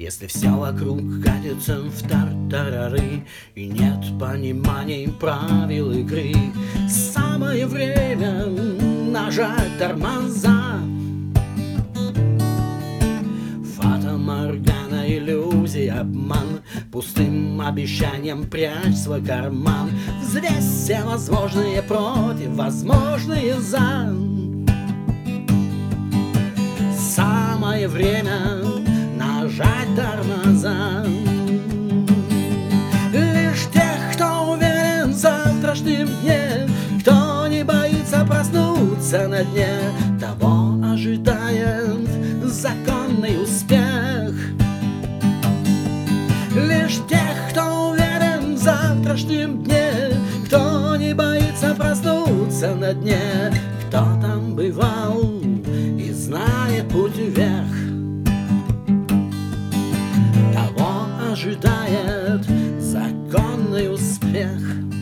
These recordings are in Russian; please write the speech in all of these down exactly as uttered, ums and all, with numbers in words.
Если все вокруг катится в тартарары и нет понимания правил игры, самое время нажать тормоза. Фата-моргана, иллюзия, обман, пустым обещанием прячь свой карман. Взвесь все возможные против, возможные за. Самое время нажать тормоза. Лишь тех, кто уверен в завтрашнем дне, кто не боится проснуться на дне, того ожидает законный успех. Лишь тех, кто уверен в завтрашнем дне, кто не боится проснуться на дне, кто там бывал и знает путь вверх, того ожидает законный успех.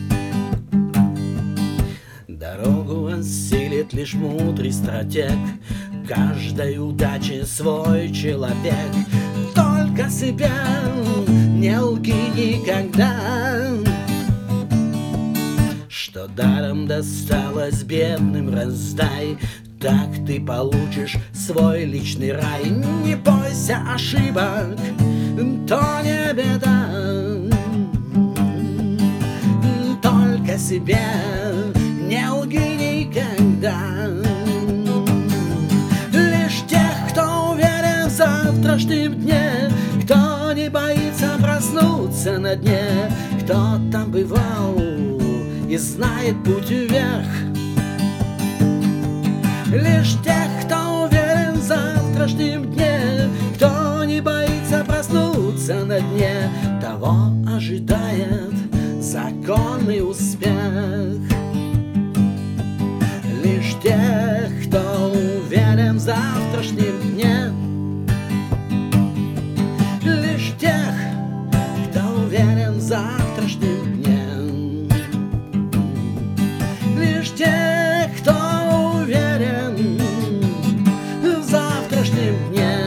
Дорогу осилит лишь мудрый стратег, каждой удаче свой человек. Только себе не лги никогда, что даром досталось бедным раздай, так ты получишь свой личный рай. Не бойся ошибок, то не беда, только себе не лги никогда. Лишь тех, кто уверен в завтрашнем дне, кто не боится проснуться на дне, кто там бывал и знает путь вверх. Лишь тех, кто уверен в завтрашнем дне, кто не боится проснуться на дне, того ожидает законный успех. Лишь тех, кто уверен в завтрашнем дне, лишь тех, кто уверен в завтрашнем дне, лишь тех, кто уверен в завтрашнем дне,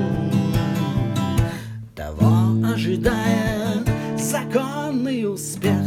того ожидает законный успех.